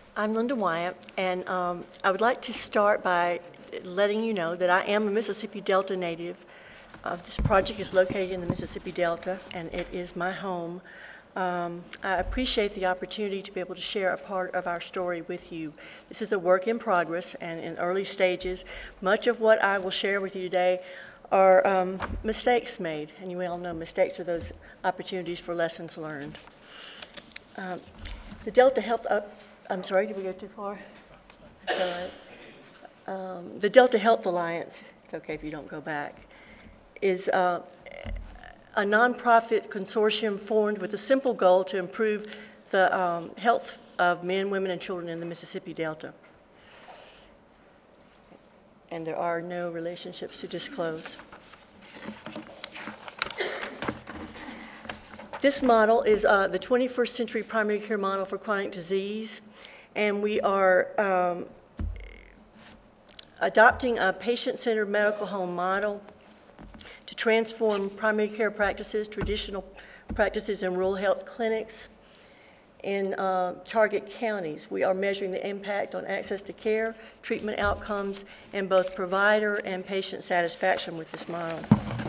I'm Linda Wyatt, and I would like to start by letting you know that I am a Mississippi Delta native. This project is located in the Mississippi Delta, and it is my home. I appreciate the opportunity to be able to share a part of our story with you. This is a work in progress and in early stages. Much of what I will share with you today are mistakes made, and you all know mistakes are those opportunities for lessons learned. The Delta Health, I'm sorry, did we go too far? That's all right. The Delta Health Alliance, it's okay if you don't go back, is a nonprofit consortium formed with a simple goal to improve the health of men, women, and children in the Mississippi Delta. And there are no relationships to disclose. This model is the 21st century primary care model for chronic disease, and we are adopting a patient-centered medical home model to transform primary care practices, traditional practices in rural health clinics in target counties. We are measuring the impact on access to care, treatment outcomes, and both provider and patient satisfaction with this model.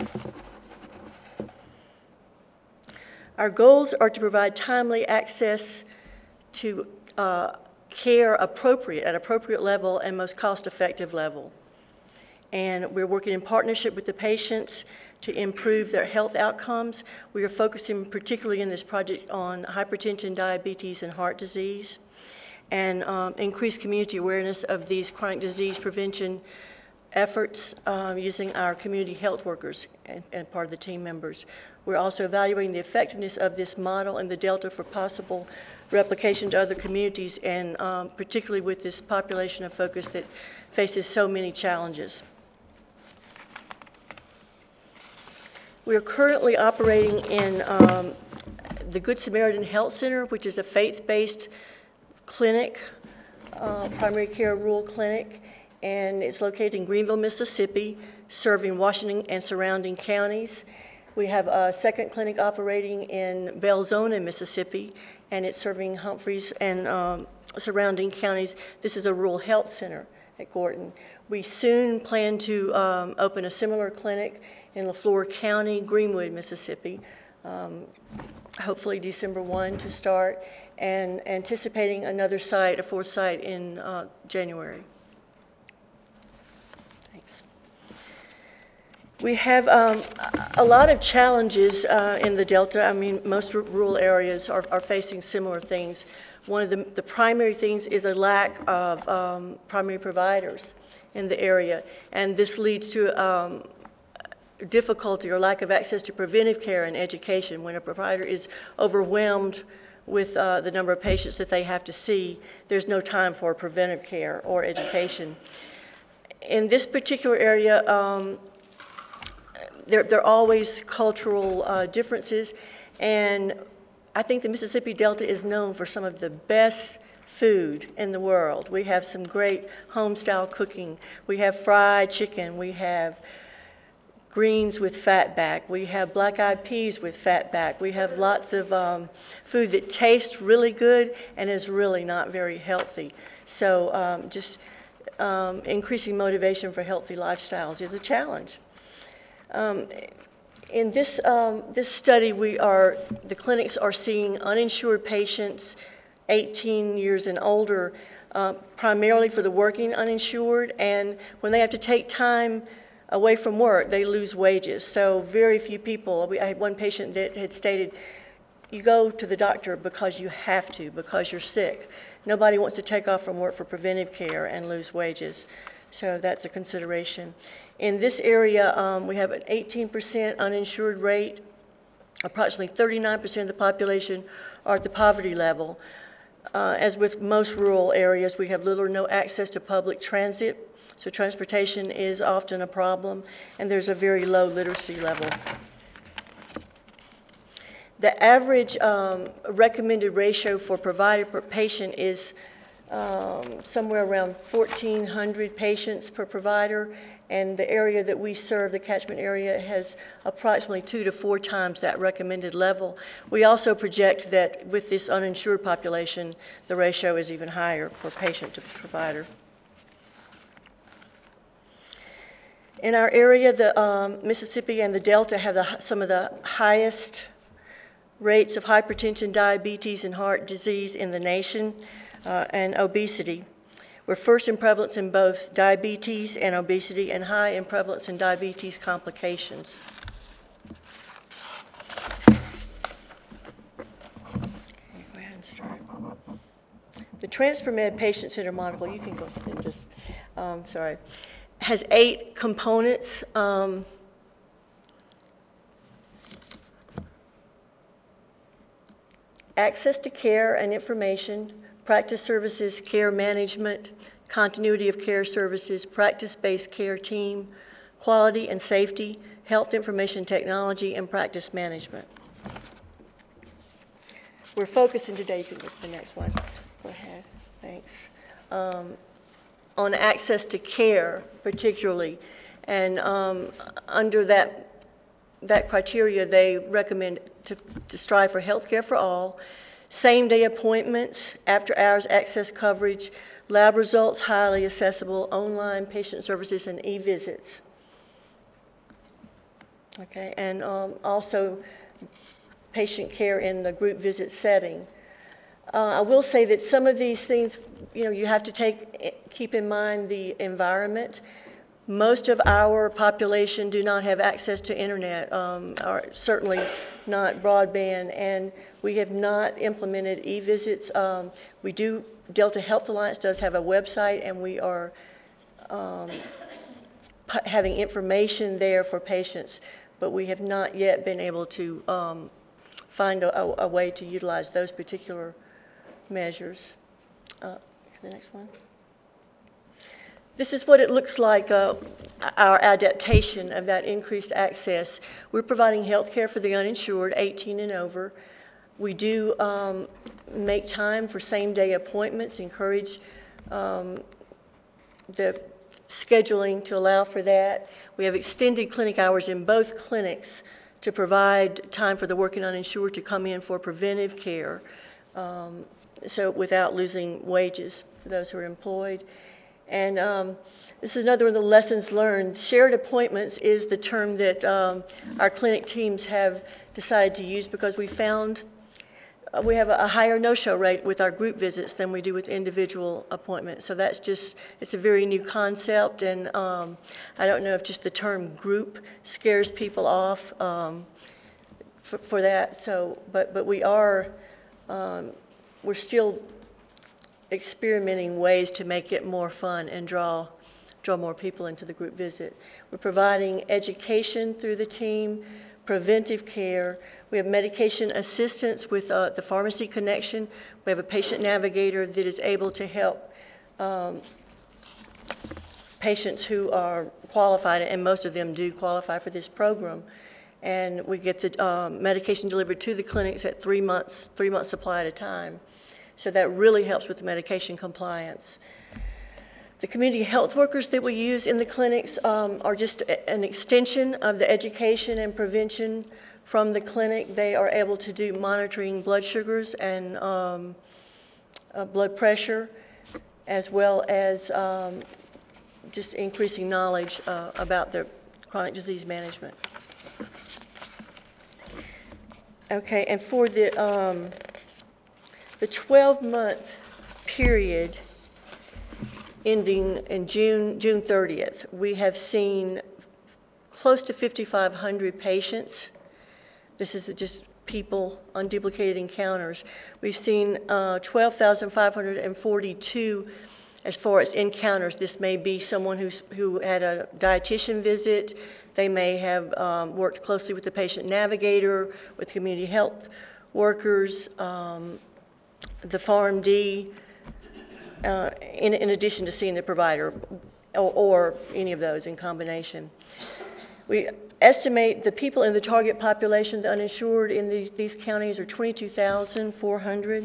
Our goals are to provide timely access to care at appropriate level and most cost-effective level. And we're working in partnership with the patients to improve their health outcomes. We are focusing particularly in this project on hypertension, diabetes, and heart disease, and increase community awareness of these chronic disease prevention efforts using our community health workers and part of the team members. We're also evaluating the effectiveness of this model in the Delta for possible replication to other communities, and particularly with this population of focus that faces so many challenges. We are currently operating in the Good Samaritan Health Center, which is a faith-based clinic, primary care rural clinic, and it's located in Greenville, Mississippi, serving Washington and surrounding counties. We have a second clinic operating in Belzona, Mississippi, and it's serving Humphreys and surrounding counties. This is a rural health center at Gorton. We soon plan to open a similar clinic in Leflore County, Greenwood, Mississippi, hopefully December 1 to start, and anticipating another site, a fourth site, in January. We have a lot of challenges in the Delta. I mean, most rural areas are facing similar things. One of the primary things is a lack of primary providers in the area, and this leads to difficulty or lack of access to preventive care and education. When a provider is overwhelmed with the number of patients that they have to see, there's no time for preventive care or education. In this particular area, there are always cultural differences, and I think the Mississippi Delta is known for some of the best food in the world. We have some great home-style cooking. We have fried chicken. We have greens with fatback. We have black-eyed peas with fatback. We have lots of food that tastes really good and is really not very healthy. So just increasing motivation for healthy lifestyles is a challenge. In this study, the clinics are seeing uninsured patients 18 years and older, primarily for the working uninsured, and when they have to take time away from work, they lose wages. So very few people, I had one patient that had stated, you go to the doctor because you have to, because you're sick. Nobody wants to take off from work for preventive care and lose wages. So that's a consideration. In this area, we have an 18% uninsured rate. Approximately 39% of the population are at the poverty level. As with most rural areas, we have little or no access to public transit, so transportation is often a problem, and there's a very low literacy level. The average recommended ratio for provider per patient is somewhere around 1,400 patients per provider, and the area that we serve, the catchment area, has approximately 2 to 4 times that recommended level. We also project that with this uninsured population, the ratio is even higher for patient to provider. In our area, the Mississippi and the Delta have some of the highest rates of hypertension, diabetes, and heart disease in the nation, and obesity. We're first in prevalence in both diabetes and obesity, and high in prevalence in diabetes complications. Okay, go ahead and start. The TransferMed patient-centered model, you can go ahead and just, sorry, has 8 components. Access to care and information, practice services, care management, continuity of care services, practice-based care team, quality and safety, health information technology, and practice management. We're focusing today, you can go to the next one. Go ahead, thanks. On access to care particularly, and under that criteria, they recommend to strive for health care for all, same-day appointments, after-hours access coverage, lab results highly accessible, online patient services, and e-visits. Okay, and also patient care in the group visit setting. I will say that some of these things, you have to keep in mind the environment. Most of our population do not have access to internet, or certainly not broadband, and we have not implemented e-visits. Delta Health Alliance does have a website, and we are having information there for patients, but we have not yet been able to find a way to utilize those particular measures. The next one. This is what it looks like, our adaptation of that increased access. We're providing health care for the uninsured, 18 and over. We do make time for same-day appointments, encourage the scheduling to allow for that. We have extended clinic hours in both clinics to provide time for the working uninsured to come in for preventive care, so without losing wages for those who are employed. And this is another one of the lessons learned. Shared appointments is the term that our clinic teams have decided to use because we found we have a higher no-show rate with our group visits than we do with individual appointments. So that's it's a very new concept, and I don't know if just the term group scares people off for that. So, but we are, we're still experimenting ways to make it more fun and draw more people into the group visit. We're providing education through the team, preventive care. We have medication assistance with the pharmacy connection. We have a patient navigator that is able to help patients who are qualified, and most of them do qualify for this program. And we get the medication delivered to the clinics at 3 months supply at a time. So that really helps with the medication compliance. The community health workers that we use in the clinics are just an extension of the education and prevention from the clinic. They are able to do monitoring blood sugars and blood pressure, as well as just increasing knowledge about the chronic disease management. Okay, and for the 12-month period ending in June 30th, we have seen close to 5,500 patients. This is just people, unduplicated encounters. We've seen 12,542 as far as encounters. This may be someone who had a dietitian visit. They may have worked closely with the patient navigator, with community health workers, the PharmD, in addition to seeing the provider, or any of those in combination. We estimate the people in the target population, the uninsured in these counties, are 22,400.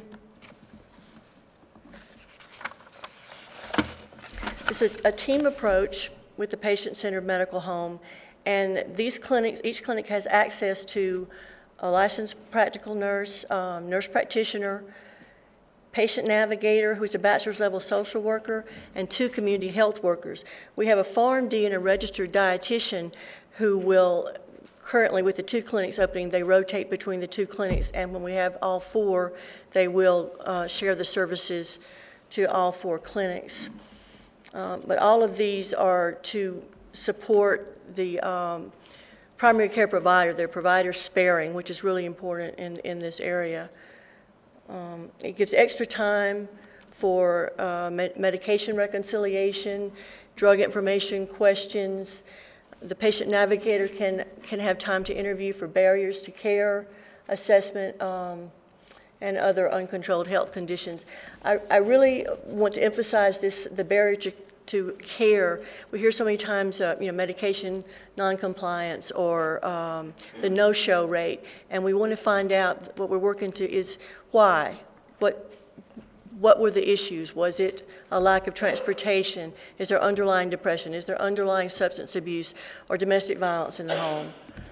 It's a team approach with the patient-centered medical home. And these clinics, each clinic has access to a licensed practical nurse, nurse practitioner, patient navigator, who's a bachelor's level social worker, and 2 community health workers. We have a PharmD and a registered dietitian who will, currently with the 2 clinics opening, they rotate between the 2 clinics, and when we have all 4, they will share the services to all 4 clinics. But all of these are to support the primary care provider, their provider sparing, which is really important in this area. It gives extra time for medication reconciliation, drug information questions. The patient navigator can have time to interview for barriers to care assessment and other uncontrolled health conditions. I really want to emphasize this, the barrier to care. We hear so many times, medication noncompliance or the no-show rate, and we want to find out, what we're working to is why. What were the issues? Was it a lack of transportation? Is there underlying depression? Is there underlying substance abuse or domestic violence in the home?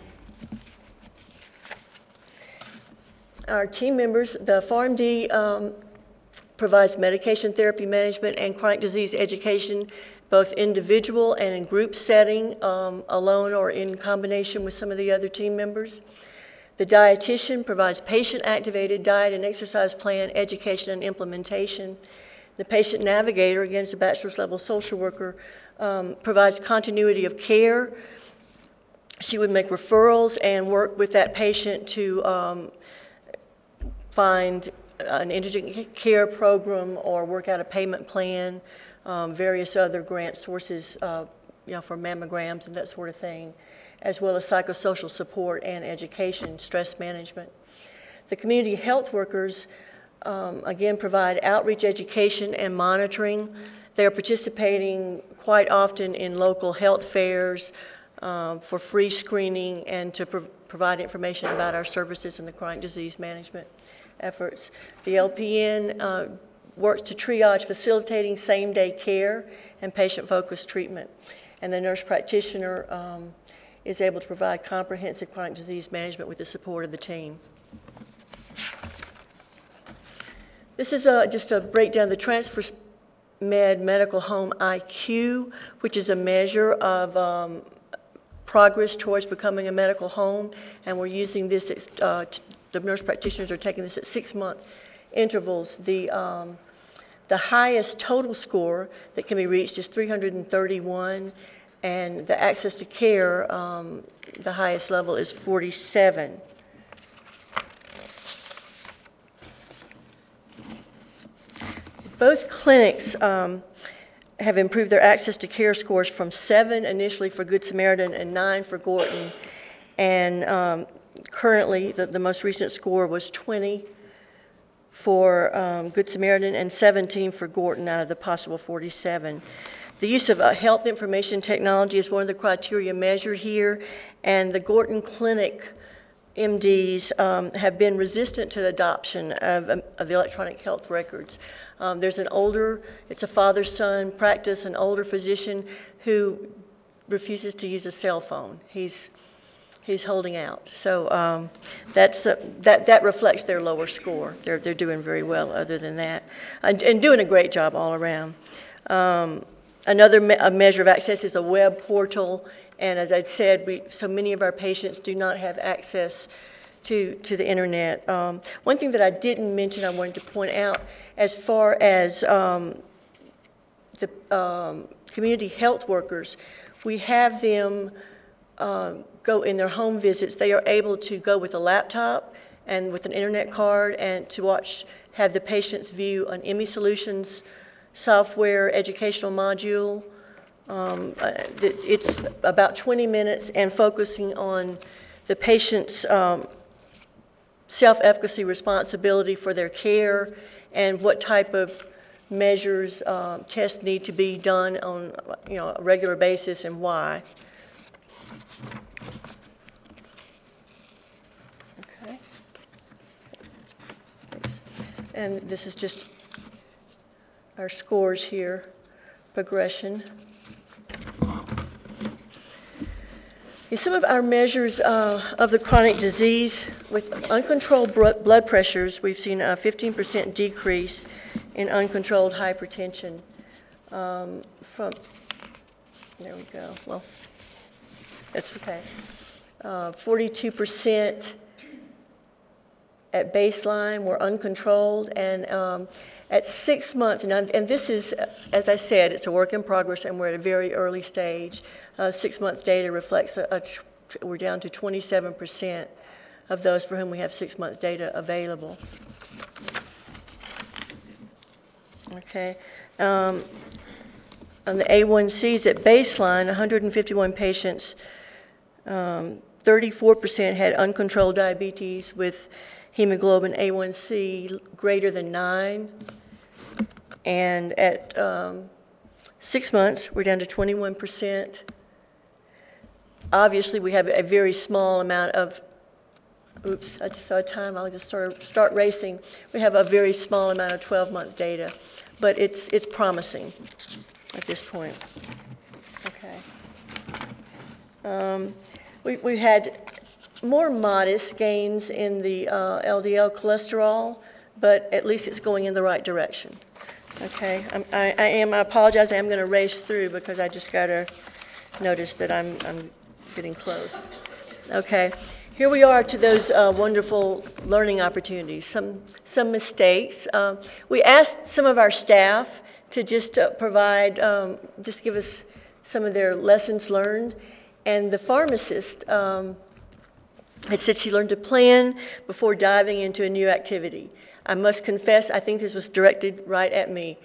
Our team members, the PharmD provides medication therapy management and chronic disease education, both individual and in group setting, alone or in combination with some of the other team members. The dietitian provides patient-activated diet and exercise plan, education, and implementation. The patient navigator, again, is a bachelor's level social worker, provides continuity of care. She would make referrals and work with that patient to find an indigent care program or work out a payment plan, various other grant sources, for mammograms and that sort of thing, as well as psychosocial support and education, stress management. The community health workers, again, provide outreach, education, and monitoring. They are participating quite often in local health fairs for free screening and to provide information about our services and the chronic disease management efforts. The LPN works to triage, facilitating same-day care and patient-focused treatment. And the nurse practitioner is able to provide comprehensive chronic disease management with the support of the team. This is just a breakdown of the TransferMed Medical Home IQ, which is a measure of progress towards becoming a medical home, and we're using this, the nurse practitioners are taking this at 6-month intervals. The highest total score that can be reached is 331, and the access to care, the highest level is 47. Both clinics have improved their access to care scores from 7 initially for Good Samaritan and 9 for Gorton. And currently, the most recent score was 20 for Good Samaritan and 17 for Gorton out of the possible 47. The use of health information technology is one of the criteria measured here, and the Gorton Clinic MDs have been resistant to the adoption of the electronic health records. There's it's a father-son practice, an older physician who refuses to use a cell phone. He's holding out. So that reflects their lower score. They're doing very well other than that, and doing a great job all around. Another measure of access is a web portal, and as I said, so many of our patients do not have access to the internet. One thing that I didn't mention I wanted to point out, as far as the community health workers, we have them go in their home visits. They are able to go with a laptop and with an internet card and to have the patients view an Emmy Solutions software educational module. It's about 20 minutes and focusing on the patient's self-efficacy responsibility for their care and what type of measures, tests need to be done on a regular basis and why. Okay. And this is just our scores here, progression. Some of our measures of the chronic disease, with uncontrolled blood pressures, we've seen a 15% decrease in uncontrolled hypertension there we go, well, that's okay. 42% at baseline were uncontrolled, and at 6 months, and this is, as I said, it's a work in progress, and we're at a very early stage. 6 months data reflects we're down to 27% of those for whom we have 6 months data available. Okay. On the A1Cs at baseline, 151 patients, 34% had uncontrolled diabetes with hemoglobin A1C greater than 9. And at 6 months, we're down to 21%. Obviously, we have a very small amount of, oops, I just saw time, I'll just start racing. We have a very small amount of 12-month data, but it's promising at this point. Okay. We had more modest gains in the LDL cholesterol, but at least it's going in the right direction. Okay, I apologize, I am going to race through because I just got to notice that I'm getting close. Okay, here we are to those wonderful learning opportunities, some mistakes. We asked some of our staff to just provide, just give us some of their lessons learned, and the pharmacist had said she learned to plan before diving into a new activity. I must confess, I think this was directed right at me.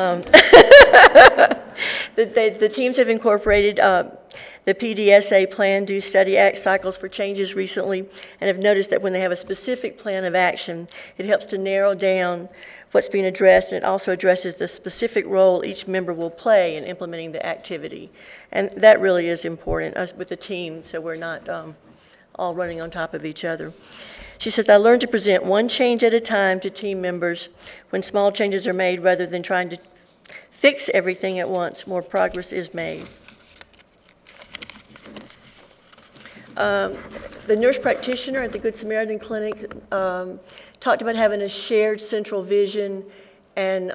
The teams have incorporated the PDSA plan, do, study, act cycles for changes recently, and have noticed that when they have a specific plan of action, it helps to narrow down what's being addressed, and it also addresses the specific role each member will play in implementing the activity. And that really is important with the team, so we're not all running on top of each other. She says, I learned to present one change at a time to team members. When small changes are made, rather than trying to fix everything at once, more progress is made. The nurse practitioner at the Good Samaritan Clinic talked about having a shared central vision, and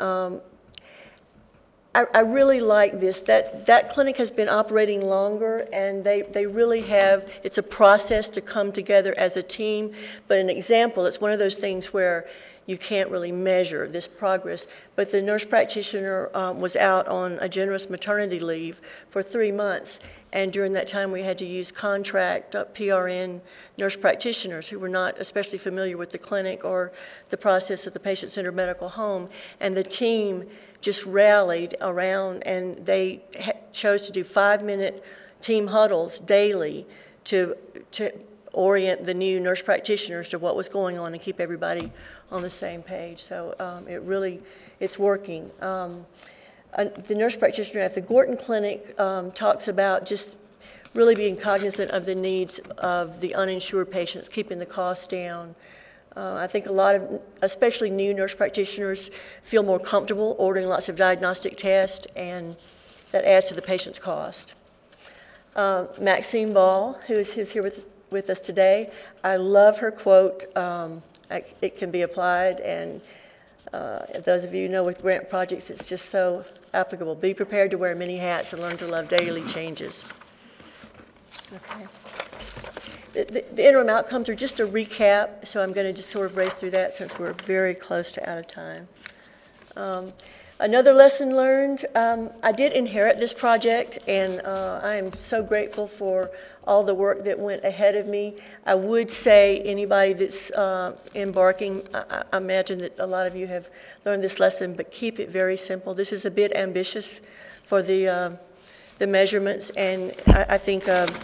I really like this. That clinic has been operating longer, and they really have, it's a process to come together as a team, but an example, it's one of those things where you can't really measure this progress, but the nurse practitioner was out on a generous maternity leave for 3 months, and during that time we had to use contract PRN nurse practitioners who were not especially familiar with the clinic or the process of the patient-centered medical home, and the team just rallied around, and they chose to do 5-minute team huddles daily to orient the new nurse practitioners to what was going on and keep everybody on the same page. So it's working. The nurse practitioner at the Gorton Clinic talks about just really being cognizant of the needs of the uninsured patients, keeping the costs down. I think a lot of, especially new nurse practitioners, feel more comfortable ordering lots of diagnostic tests, and that adds to the patient's cost. Maxine Ball, who's here with us today, I love her quote. It can be applied, and those of you who know with grant projects, it's just so applicable. Be prepared to wear many hats and learn to love daily changes. Okay. The interim outcomes are just a recap, so I'm going to just sort of race through that since we're very close to out of time. Another lesson learned, I did inherit this project, and I am so grateful for all the work that went ahead of me. I would say anybody that's embarking, I imagine that a lot of you have learned this lesson, but keep it very simple. This is a bit ambitious for the measurements, and I think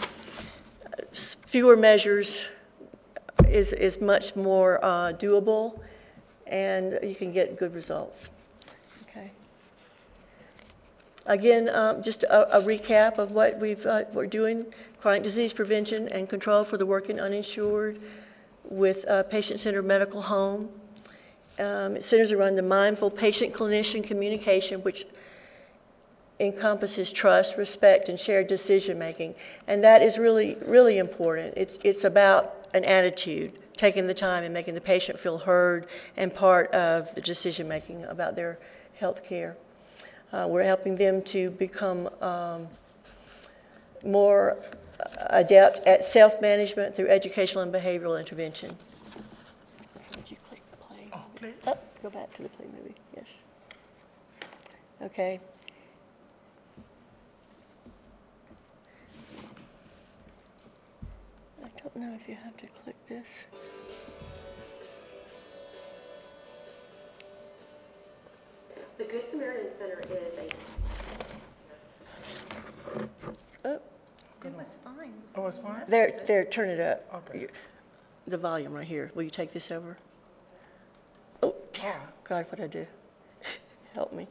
fewer measures is much more doable, and you can get good results. Okay. Again, just a recap of what we're doing: chronic disease prevention and control for the working uninsured with patient-centered medical home. It centers around the mindful patient-clinician communication, which encompasses trust, respect, and shared decision-making. And that is really, really important. It's about an attitude, taking the time and making the patient feel heard and part of the decision-making about their health care. We're helping them to become more adept at self-management through educational and behavioral intervention. Would you click play? Oh, play. Oh, go back to the play movie, yes. Okay. I don't know if you have to click this. The Good Samaritan Center is Oh, It was fine. Oh, it's fine? there, turn it up. Okay. The volume right here. Will you take this over? Oh, Oh, God, what'd I do? Help me.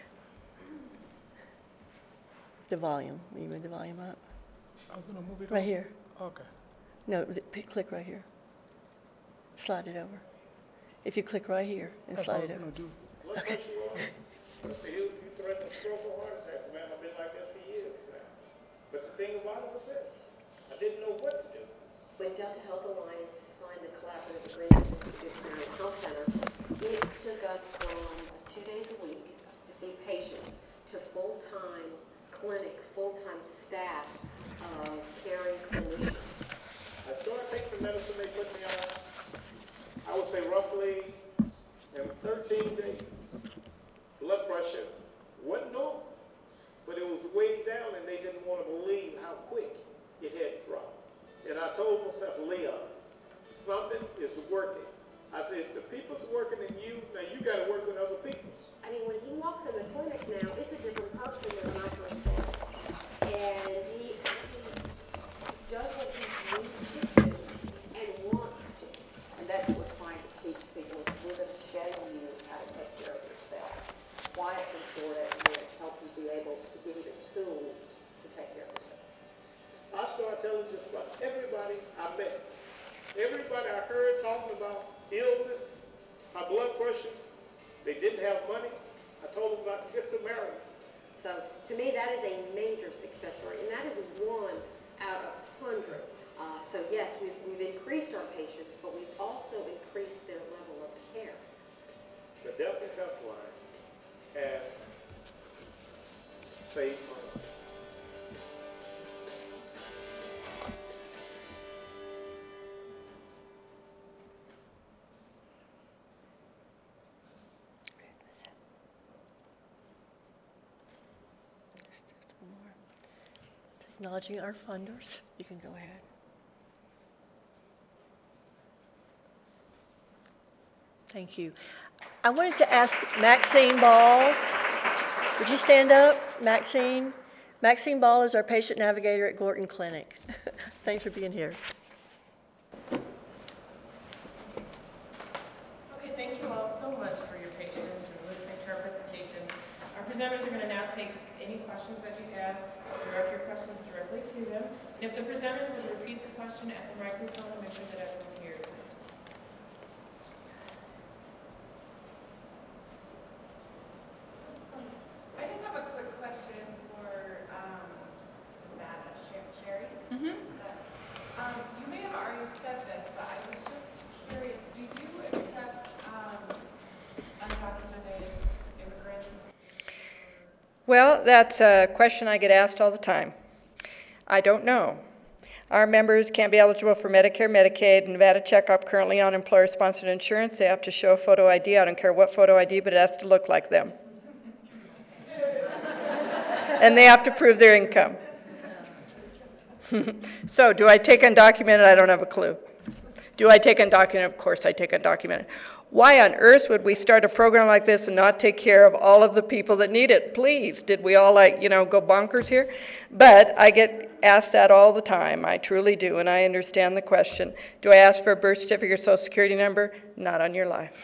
The volume. Will you move the volume up? I was gonna move it Right over. here. Okay. No, click right here. Slide it over. If you click right here and That's what I slide was it over. gonna do. Okay. You threatened a stroke or heart attack, man. I've been like that for years now. But the thing about it was this. I didn't know what to do. when Delta Health Alliance signed the collaborative agreement with the Good Samaritan Health Center, it took us from 2 days a week to see patients to full-time clinic, full-time staff of caring clinicians. I started taking the medicine they put me on. I would say roughly in 13 days. Blood pressure wasn't normal, but it was way down, and they didn't want to believe how quick it had dropped. And I told myself, Leon, something is working. I said, it's the people's working in you, now you got to work with other people's. I mean, when he walks in the clinic now, it's a different person than when I first started. And he does what he needs to do and wants to. And that's what we're trying to teach people. We're going to show you how to take care of yourself. Quiet and short, and we're going to help you be able to give you the tools to take care of yourself. I started telling just about everybody I met. Everybody I heard talking about illness, high blood pressure, they didn't have money. I told them about the Good Samaritan. So to me, that is a major success story, and that is one out of hundreds. So yes, we've increased our patients, but we've also increased their level of care. The Delta Health Line has saved money. Just one more. Acknowledging our funders. You can go ahead. Thank you. I wanted to ask Maxine Ball. Would you stand up, Maxine? Maxine Ball is our patient navigator at Gorton Clinic. Thanks for being here. Okay, thank you all so much for your patience and listening to our presentation. Our presenters are going to now take any questions that you have, direct your questions directly to them. If the presenters would repeat the question at the microphone and make sure that everyone hears it. I just have a quick question for Sherry. You may have already said this, but I was just curious. Do you accept undocumented immigrants? Well, that's a question I get asked all the time. I don't know. Our members can't be eligible for Medicare, Medicaid, Nevada checkup, currently on employer-sponsored insurance. They have to show a photo ID. I don't care what photo ID, but it has to look like them. And they have to prove their income. So, do I take undocumented? I don't have a clue. Do I take undocumented? Of course I take undocumented. Why on earth would we start a program like this and not take care of all of the people that need it? Please, did we all go bonkers here? But I get asked that all the time. I truly do, and I understand the question. Do I ask for a birth certificate or social security number? Not on your life.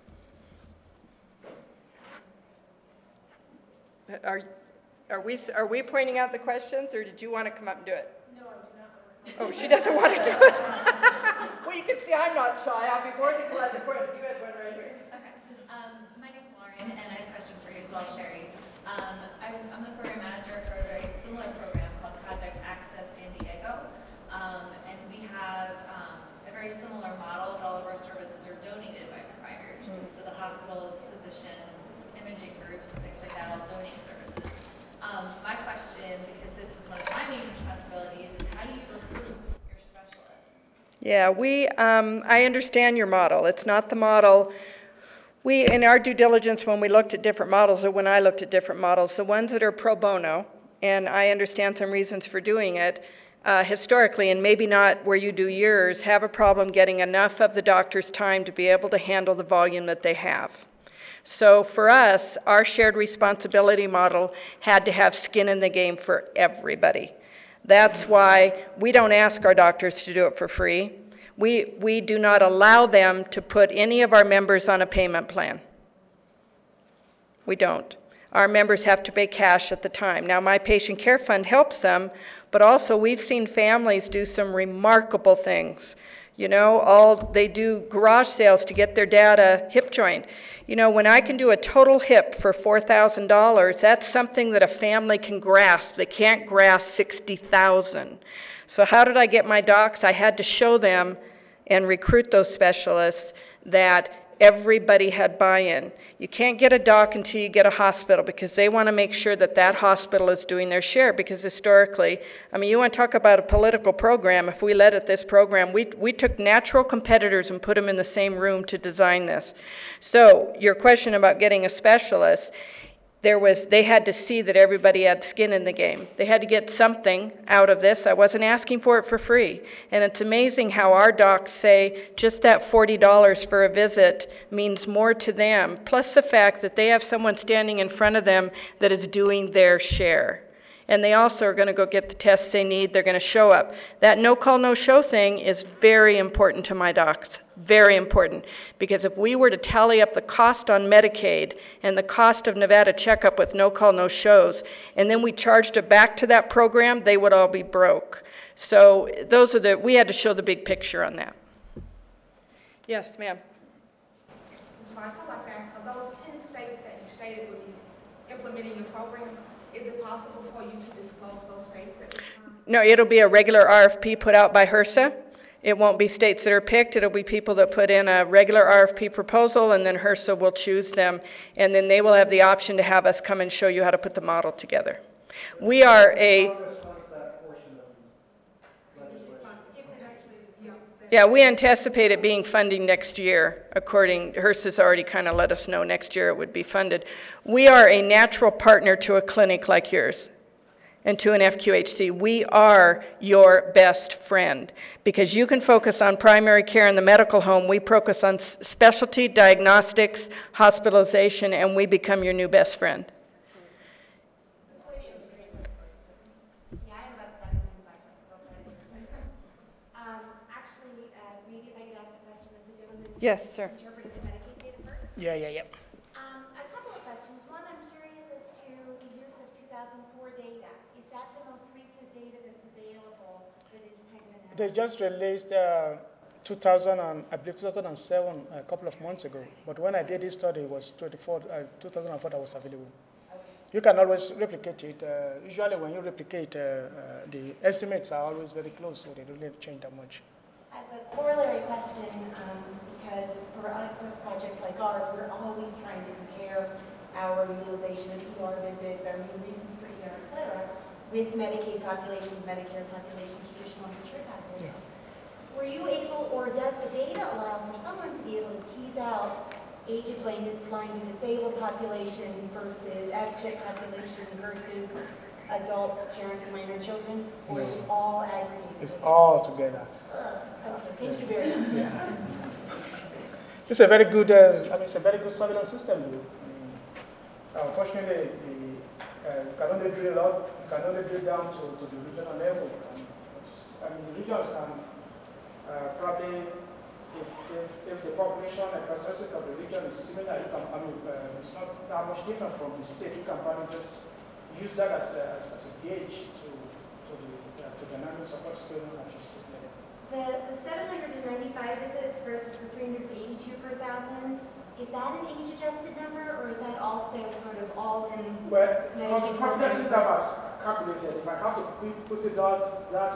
Are we pointing out the questions, or did you want to come up and do it? No, I do not. Oh, she doesn't want to do it. Well, you can see I'm not shy. I'll be more than glad to put it. You had one right here. Okay. My name's Lauren, and I have a question for you as well, Sherry. I'm the program Yeah, I understand your model. It's not the model. In our due diligence, when we looked at different models, or when I looked at different models, the ones that are pro bono, and I understand some reasons for doing it, historically, and maybe not where you do yours, have a problem getting enough of the doctor's time to be able to handle the volume that they have. So for us, our shared responsibility model had to have skin in the game for everybody. That's why we don't ask our doctors to do it for free. We do not allow them to put any of our members on a payment plan. We don't. Our members have to pay cash at the time. Now, My Patient Care Fund helps them, but also we've seen families do some remarkable things. You know, they do garage sales to get their dad a hip joint. You know, when I can do a total hip for $4,000, that's something that a family can grasp. They can't grasp $60,000. So how did I get my docs? I had to show them and recruit those specialists that everybody had buy-in. You can't get a doc until you get a hospital, because they want to make sure that that hospital is doing their share, because historically, I mean, you want to talk about a political program. If we led at this program, we took natural competitors and put them in the same room to design this. So your question about getting a specialist, they had to see that everybody had skin in the game. They had to get something out of this. I wasn't asking for it for free. And it's amazing how our docs say just that $40 for a visit means more to them, plus the fact that they have someone standing in front of them that is doing their share. And they also are going to go get the tests they need. They're going to show up. That no-call, no-show thing is very important to my docs, very important. Because if we were to tally up the cost on Medicaid and the cost of Nevada checkup with no-call, no-shows, and then we charged it back to that program, they would all be broke. So we had to show the big picture on that. Yes, ma'am. Ms. Marks, I'd like to ask, of those 10 states that you stated would be implementing the program, is it possible for you to disclose those states at this time? No, it'll be a regular RFP put out by HRSA. It won't be states that are picked. It'll be people that put in a regular RFP proposal, and then HRSA will choose them, and then they will have the option to have us come and show you how to put the model together. We are a... Yeah, we anticipate it being funding next year. HRSA's already kind of let us know next year it would be funded. We are a natural partner to a clinic like yours and to an FQHC. We are your best friend, because you can focus on primary care in the medical home. We focus on specialty, diagnostics, hospitalization, and we become your new best friend. Yes, sir. Interpreted the Medicaid data first? Yeah. A couple of questions. One, I'm curious as to the use of 2004 data. Is that the most recent data that's available that is Integra? They just released I believe 2007 a couple of months ago. But when I did this study, it was 2004 that was available. You can always replicate it. Usually when you replicate, the estimates are always very close, so they don't really change that much. As a corollary question, because for projects like ours, we're always trying to compare our utilization of ER visits, our new reasons for ER, et cetera, with Medicaid populations, Medicare populations, traditional insured populations. Yeah. Were you able, or does the data allow for someone to be able to tease out aged blind and disabled populations versus absent populations versus adult parent and minor children, or is it all aggregated? It's all together. Okay, thank you very much. Yeah. It's a very good, it's a very good surveillance system. Unfortunately, you can only drill out, you can only drill down to the regional level. The regions can probably, if the population and characteristic of the region is similar, you can, it's not that much different from the state. You can probably just use that as a gauge to the dynamics of what's going on at your state level. The 795 visits versus the 382 per thousand, is that an age-adjusted number, or is that also sort of all in? Well, the confidence intervals calculated. If I have to put the dots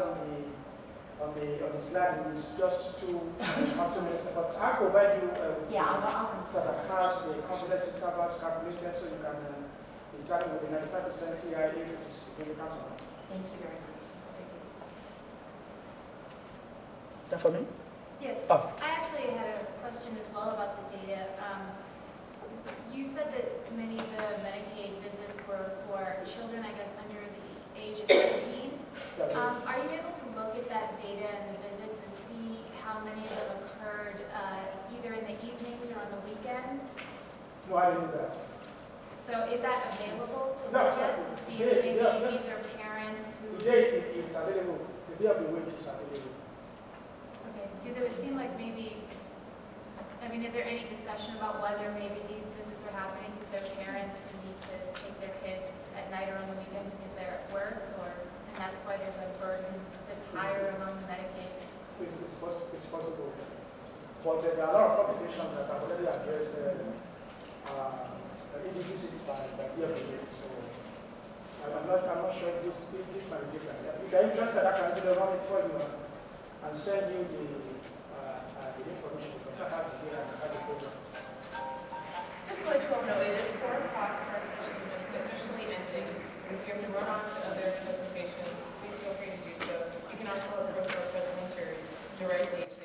on the slide, it's just 2 minutes. But I'll provide you so that has the confidence intervals calculated, so you can determine with the 95% CIA if it is really comfortable. Thank you very much. That for me? Yes. Oh. I actually had a question as well about the data. You said that many of the Medicaid visits were for children, I guess, under the age of 18. Are you able to look at that data and the visits and see how many of them occurred either in the evenings or on the weekends? No, I didn't do that. So is that available to No, look at to see if maybe these are parents who... The day it is available, the day of the week is available. Okay, because it would seem like maybe, I mean, is there any discussion about whether maybe these visits are happening because they're parents who need to take their kids at night or on the weekend because they're at work, and that's why there's a burden that's higher among the Medicaid? It's possible. But there are a lot of complications that I've already addressed individually by DFA. So I'm not sure if this might be different. If you're interested, I can either run it for you and send you the information because I have the data and I have the program. Just to let you all know, it is 4 o'clock, so our session is just officially ending. If you have to run on to other presentations, please feel free to do so. You can also approach our presenters directly